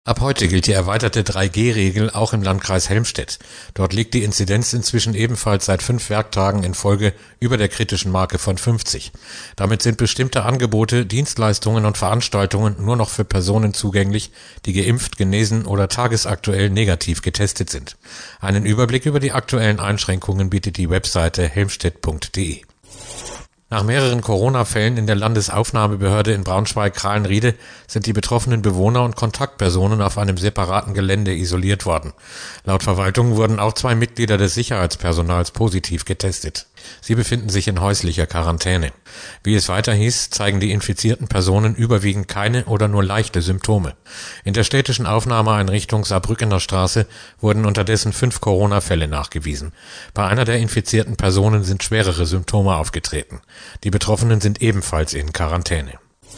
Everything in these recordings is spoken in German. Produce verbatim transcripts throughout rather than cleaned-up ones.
Ab heute gilt die erweiterte drei G Regel auch im Landkreis Helmstedt. Dort liegt die Inzidenz inzwischen ebenfalls seit fünf Werktagen in Folge über der kritischen Marke von fünfzig. Damit sind bestimmte Angebote, Dienstleistungen und Veranstaltungen nur noch für Personen zugänglich, die geimpft, genesen oder tagesaktuell negativ getestet sind. Einen Überblick über die aktuellen Einschränkungen bietet die Webseite helmstedt punkt de. Nach mehreren Corona-Fällen in der Landesaufnahmebehörde in Braunschweig-Krallenriede sind die betroffenen Bewohner und Kontaktpersonen auf einem separaten Gelände isoliert worden. Laut Verwaltung wurden auch zwei Mitglieder des Sicherheitspersonals positiv getestet. Sie befinden sich in häuslicher Quarantäne. Wie es weiter hieß, zeigen die infizierten Personen überwiegend keine oder nur leichte Symptome. In der städtischen Aufnahmeeinrichtung Saarbrückener Straße wurden unterdessen fünf Corona-Fälle nachgewiesen. Bei einer der infizierten Personen sind schwerere Symptome aufgetreten. Die Betroffenen sind ebenfalls in Quarantäne.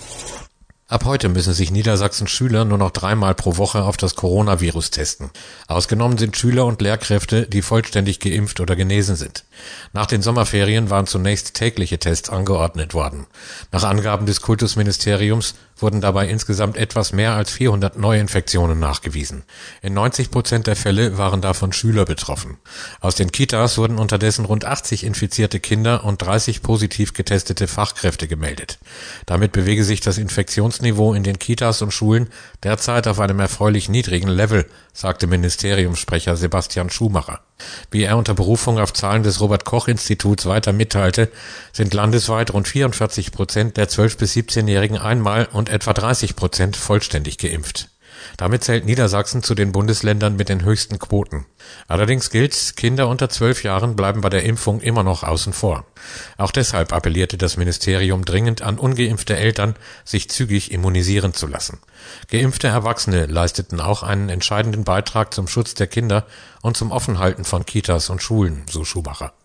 Ab heute müssen sich Niedersachsens Schüler nur noch dreimal pro Woche auf das Coronavirus testen. Ausgenommen sind Schüler und Lehrkräfte, die vollständig geimpft oder genesen sind. Nach den Sommerferien waren zunächst tägliche Tests angeordnet worden. Nach Angaben des Kultusministeriums wurden dabei insgesamt etwas mehr als vierhundert Neuinfektionen nachgewiesen. In neunzig Prozent der Fälle waren davon Schüler betroffen. Aus den Kitas wurden unterdessen rund achtzig infizierte Kinder und dreißig positiv getestete Fachkräfte gemeldet. Damit bewege sich das Infektionsniveau in den Kitas und Schulen derzeit auf einem erfreulich niedrigen Level, sagte Ministeriumssprecher Sebastian Schumacher. Wie er unter Berufung auf Zahlen des Robert-Koch-Instituts weiter mitteilte, sind landesweit rund vierundvierzig Prozent der zwölf- bis siebzehnjährigen einmal und etwa dreißig Prozent vollständig geimpft. Damit zählt Niedersachsen zu den Bundesländern mit den höchsten Quoten. Allerdings gilt, Kinder unter zwölf Jahren bleiben bei der Impfung immer noch außen vor. Auch deshalb appellierte das Ministerium dringend an ungeimpfte Eltern, sich zügig immunisieren zu lassen. Geimpfte Erwachsene leisteten auch einen entscheidenden Beitrag zum Schutz der Kinder und zum Offenhalten von Kitas und Schulen, so Schumacher.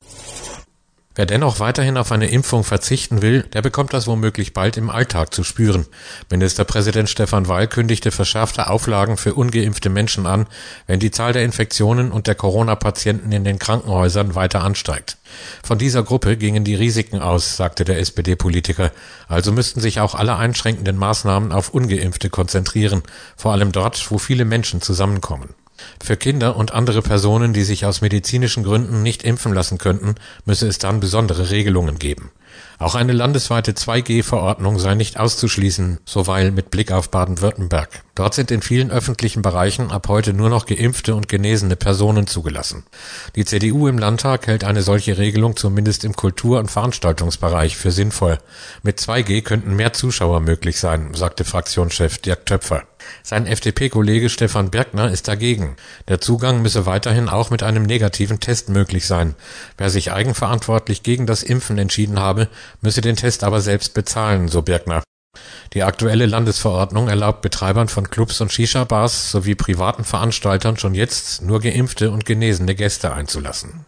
Wer dennoch weiterhin auf eine Impfung verzichten will, der bekommt das womöglich bald im Alltag zu spüren. Ministerpräsident Stefan Weil kündigte verschärfte Auflagen für ungeimpfte Menschen an, wenn die Zahl der Infektionen und der Corona-Patienten in den Krankenhäusern weiter ansteigt. Von dieser Gruppe gingen die Risiken aus, sagte der S P D-Politiker. Also müssten sich auch alle einschränkenden Maßnahmen auf Ungeimpfte konzentrieren, vor allem dort, wo viele Menschen zusammenkommen. Für Kinder und andere Personen, die sich aus medizinischen Gründen nicht impfen lassen könnten, müsse es dann besondere Regelungen geben. Auch eine landesweite zwei G Verordnung sei nicht auszuschließen, so Weil mit Blick auf Baden-Württemberg. Dort sind in vielen öffentlichen Bereichen ab heute nur noch geimpfte und genesene Personen zugelassen. Die C D U im Landtag hält eine solche Regelung zumindest im Kultur- und Veranstaltungsbereich für sinnvoll. Mit zwei G könnten mehr Zuschauer möglich sein, sagte Fraktionschef Dirk Töpfer. Sein F D P-Kollege Stefan Birkner ist dagegen. Der Zugang müsse weiterhin auch mit einem negativen Test möglich sein. Wer sich eigenverantwortlich gegen das Impfen entschieden habe, müsse den Test aber selbst bezahlen, so Birkner. Die aktuelle Landesverordnung erlaubt Betreibern von Clubs und Shisha-Bars sowie privaten Veranstaltern schon jetzt nur geimpfte und genesene Gäste einzulassen.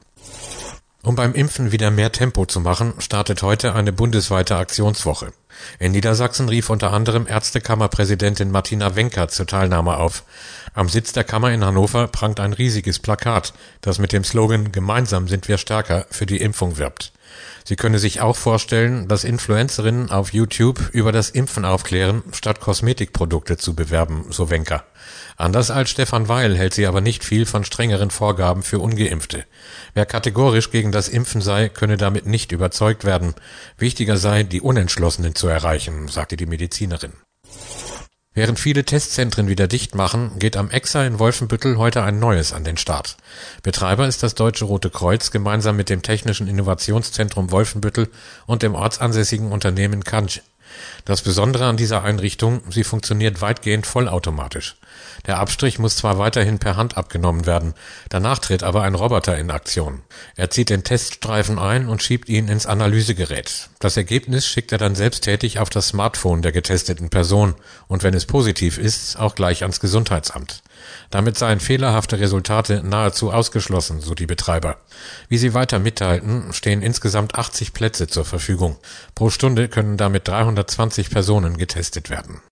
Um beim Impfen wieder mehr Tempo zu machen, startet heute eine bundesweite Aktionswoche. In Niedersachsen rief unter anderem Ärztekammerpräsidentin Martina Wencker zur Teilnahme auf. Am Sitz der Kammer in Hannover prangt ein riesiges Plakat, das mit dem Slogan »Gemeinsam sind wir stärker« für die Impfung wirbt. Sie könne sich auch vorstellen, dass Influencerinnen auf YouTube über das Impfen aufklären, statt Kosmetikprodukte zu bewerben, so Wencker. Anders als Stefan Weil hält sie aber nicht viel von strengeren Vorgaben für Ungeimpfte. Wer kategorisch gegen das Impfen sei, könne damit nicht überzeugt werden. Wichtiger sei, die Unentschlossenen zu erreichen, sagte die Medizinerin. Während viele Testzentren wieder dicht machen, geht am Exa in Wolfenbüttel heute ein neues an den Start. Betreiber ist das Deutsche Rote Kreuz gemeinsam mit dem Technischen Innovationszentrum Wolfenbüttel und dem ortsansässigen Unternehmen Kanj. Das Besondere an dieser Einrichtung, sie funktioniert weitgehend vollautomatisch. Der Abstrich muss zwar weiterhin per Hand abgenommen werden, danach tritt aber ein Roboter in Aktion. Er zieht den Teststreifen ein und schiebt ihn ins Analysegerät. Das Ergebnis schickt er dann selbsttätig auf das Smartphone der getesteten Person und wenn es positiv ist, auch gleich ans Gesundheitsamt. Damit seien fehlerhafte Resultate nahezu ausgeschlossen, so die Betreiber. Wie sie weiter mitteilten, stehen insgesamt achtzig Plätze zur Verfügung. Pro Stunde können damit dreihundertzwanzig Personen getestet werden.